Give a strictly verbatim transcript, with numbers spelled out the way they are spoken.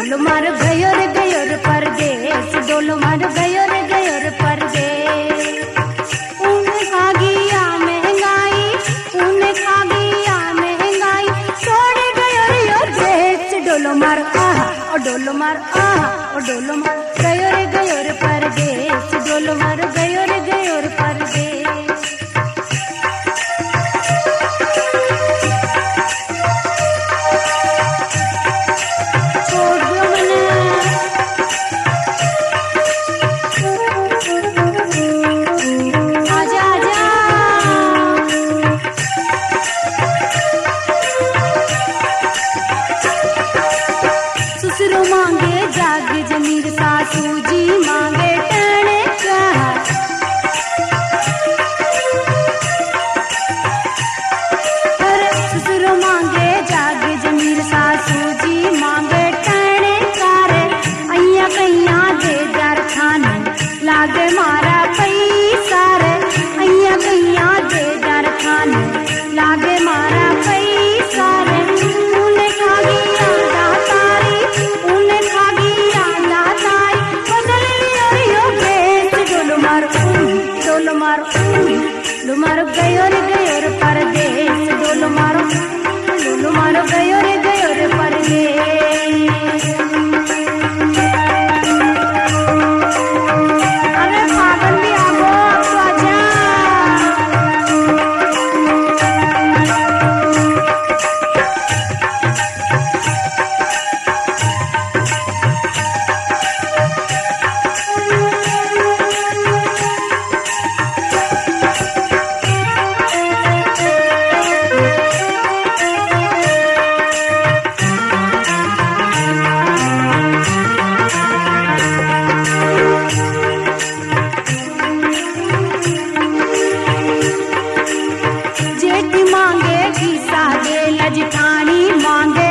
डोल मार गयो रे गयो रे परदेस, डोल मार गयो रे गयो रे परदेस। ऊन खा गया महंगाई, ऊन खा गया महंगाई, छोड़ गयो रे यो देश। डोल मार आहा ओ डोल मार आहा ओ डोल मार गयो रे गयो रे परदेस, डोल मार गयो रे गयो रे परदेस। मांगे जाग जमीर, सासू जी मांगे टने चाह। ससुर मांगे जाग जमीर, सासू जी मांगे टने चार। अइया कैया दे दर खाने लागे मारा पैसा रे, अइया कैया दे दर खाने लागे मारा पैसा रे। ऊने खा गया दातारी, ऊने खा गया दातारी, बदल लियो यो भेष। डोल मार डोल मार डोल मार गयो रे गयो रे परदेस, डोल मारो डोल मारो गयो रे गयो रे परदेस। अरे पागल भी आगो अब तो आजा। जेठ मांगे खिस्सा दे, लजठानी मांगे